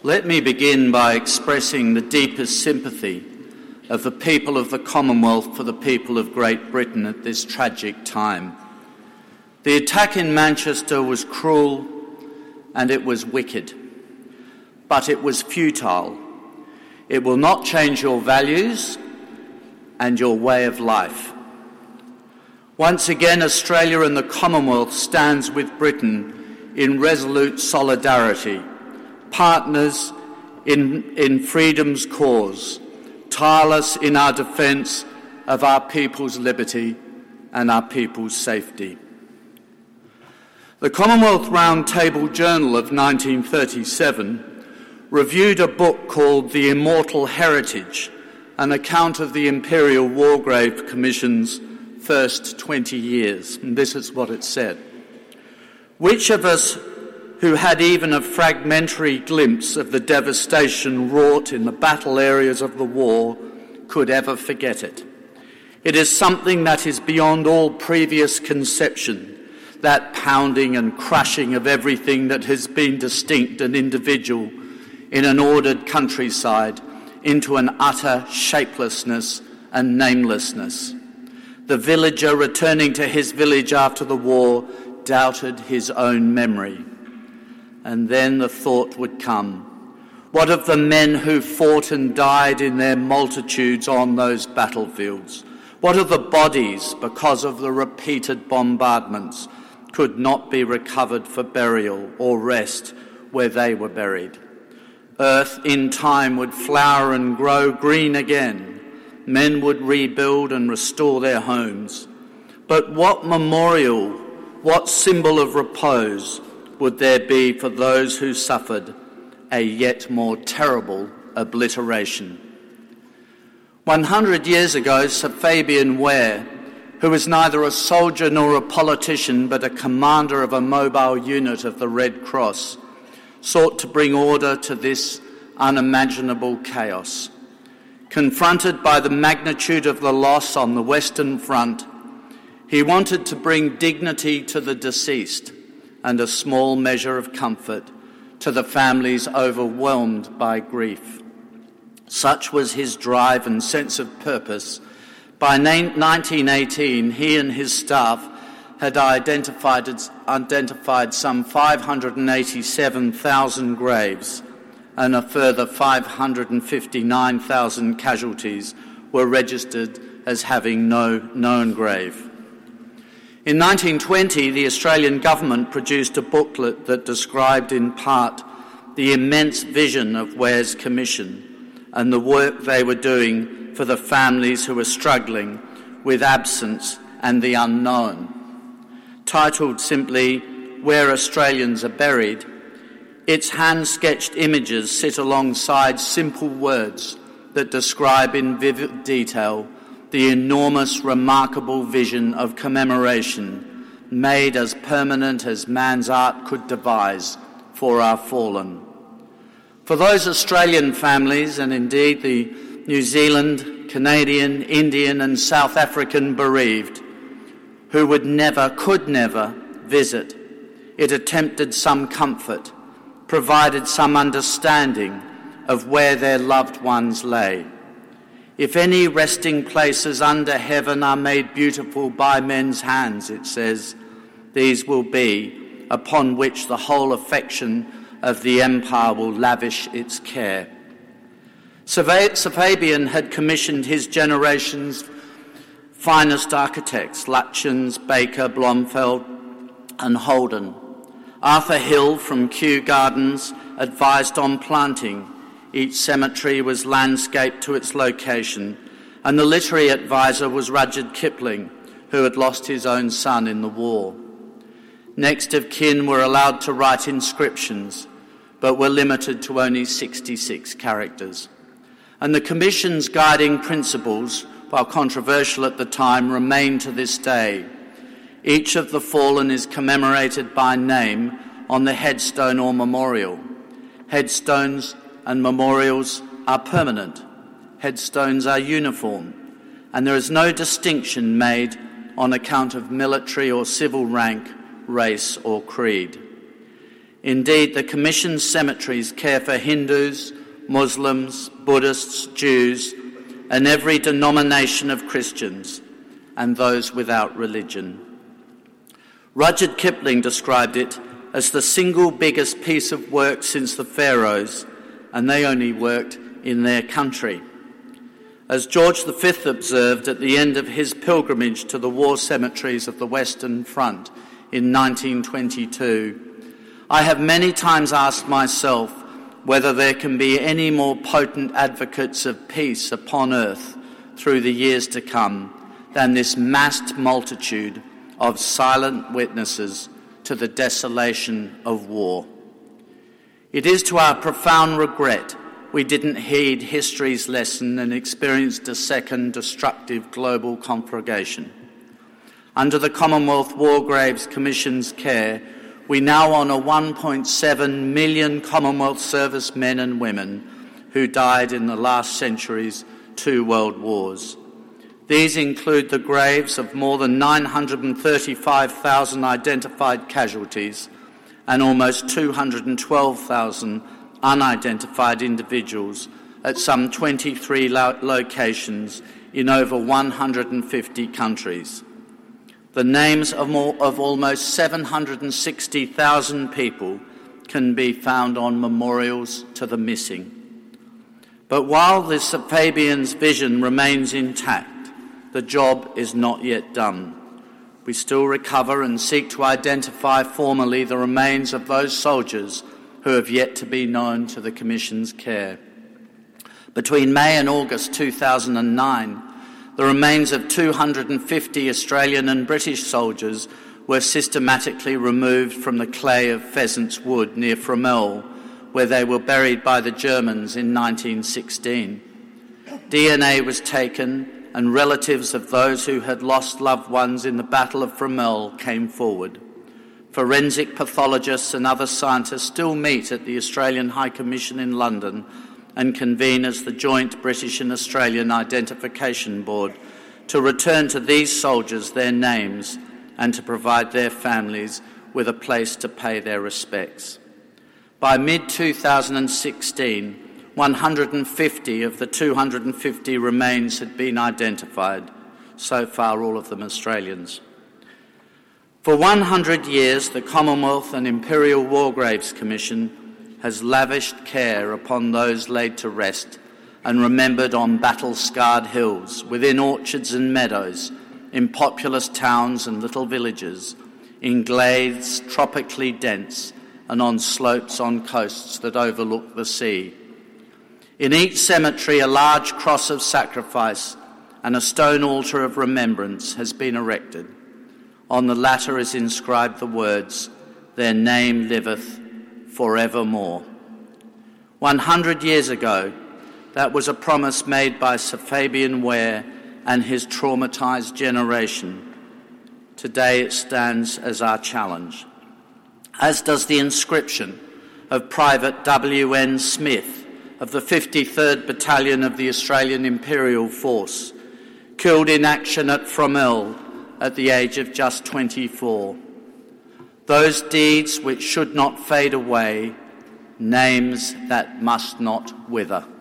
Let me begin by expressing the deepest sympathy of the people of the Commonwealth for the people of Great Britain at this tragic time. The attack in Manchester was cruel and it was wicked, but it was futile. It will not change your values and your way of life. Once again, Australia and the Commonwealth stands with Britain in resolute solidarity, partners in freedom's cause, tireless in our defence of our people's liberty and our people's safety. The Commonwealth Round Table Journal of 1937 reviewed a book called The Immortal Heritage, an account of the Imperial Wargrave Commission's first 20 years. And this is what it said. Which of us who had even a fragmentary glimpse of the devastation wrought in the battle areas of the war could ever forget it? It is something that is beyond all previous conception, that pounding and crushing of everything that has been distinct and individual in an ordered countryside into an utter shapelessness and namelessness. The villager returning to his village after the war doubted his own memory. And then the thought would come, what of the men who fought and died in their multitudes on those battlefields? What of the bodies, because of the repeated bombardments, could not be recovered for burial or rest where they were buried? Earth in time would flower and grow green again. Men would rebuild and restore their homes. But what memorial, what symbol of repose would there be for those who suffered a yet more terrible obliteration? 100 years ago, Sir Fabian Ware, who was neither a soldier nor a politician but a commander of a mobile unit of the Red Cross, sought to bring order to this unimaginable chaos. Confronted by the magnitude of the loss on the Western Front, he wanted to bring dignity to the deceased and a small measure of comfort to the families overwhelmed by grief. Such was his drive and sense of purpose. By 1918, he and his staff had identified some 587,000 graves, and a further 559,000 casualties were registered as having no known grave. In 1920, the Australian government produced a booklet that described in part the immense vision of Ware's Commission and the work they were doing for the families who were struggling with absence and the unknown. Titled simply, Where Australians Are Buried, its hand-sketched images sit alongside simple words that describe in vivid detail the enormous, remarkable vision of commemoration made as permanent as man's art could devise for our fallen. For those Australian families, and indeed the New Zealand, Canadian, Indian and South African bereaved, who could never visit, it attempted some comfort, provided some understanding of where their loved ones lay. If any resting places under heaven are made beautiful by men's hands, it says, these will be upon which the whole affection of the empire will lavish its care. Sir Fabian had commissioned his generation's finest architects, Lutyens, Baker, Blomfeld and Holden. Arthur Hill from Kew Gardens advised on planting. Each cemetery was landscaped to its location, and the literary advisor was Rudyard Kipling, who had lost his own son in the war. Next of kin were allowed to write inscriptions, but were limited to only 66 characters. And the Commission's guiding principles, while controversial at the time, remain to this day. Each of the fallen is commemorated by name on the headstone or memorial. Headstones and memorials are permanent. Headstones are uniform, and there is no distinction made on account of military or civil rank, race or creed. Indeed, the Commission's cemeteries care for Hindus, Muslims, Buddhists, Jews, and every denomination of Christians, and those without religion. Rudyard Kipling described it as the single biggest piece of work since the Pharaohs, and they only worked in their country. As George V observed at the end of his pilgrimage to the war cemeteries of the Western Front in 1922, I have many times asked myself whether there can be any more potent advocates of peace upon earth through the years to come than this massed multitude of silent witnesses to the desolation of war. It is to our profound regret we didn't heed history's lesson and experienced a second destructive global conflagration. Under the Commonwealth War Graves Commission's care, we now honour 1.7 million Commonwealth servicemen and women who died in the last century's 2 world wars. These include the graves of more than 935,000 identified casualties and almost 212,000 unidentified individuals at some 23 locations in over 150 countries. The names of almost 760,000 people can be found on memorials to the missing. But while this Fabian's vision remains intact, the job is not yet done. We still recover and seek to identify formally the remains of those soldiers who have yet to be known to the Commission's care. Between May and August 2009, the remains of 250 Australian and British soldiers were systematically removed from the clay of Pheasants Wood near Fromelles, where they were buried by the Germans in 1916. DNA was taken, and relatives of those who had lost loved ones in the Battle of Fromelles came forward. Forensic pathologists and other scientists still meet at the Australian High Commission in London and convene as the joint British and Australian Identification Board to return to these soldiers their names and to provide their families with a place to pay their respects. By mid-2016, 150 of the 250 remains had been identified, so far all of them Australians. For 100 years, the Commonwealth and Imperial War Graves Commission has lavished care upon those laid to rest and remembered on battle-scarred hills, within orchards and meadows, in populous towns and little villages, in glades tropically dense and on slopes on coasts that overlook the sea. In each cemetery, a large cross of sacrifice and a stone altar of remembrance has been erected. On the latter is inscribed the words, "Their name liveth forevermore." 100 years ago, that was a promise made by Sir Fabian Ware and his traumatised generation. Today it stands as our challenge, as does the inscription of Private W.N. Smith of the 53rd Battalion of the Australian Imperial Force, killed in action at Fromelles at the age of just 24. Those deeds which should not fade away, names that must not wither.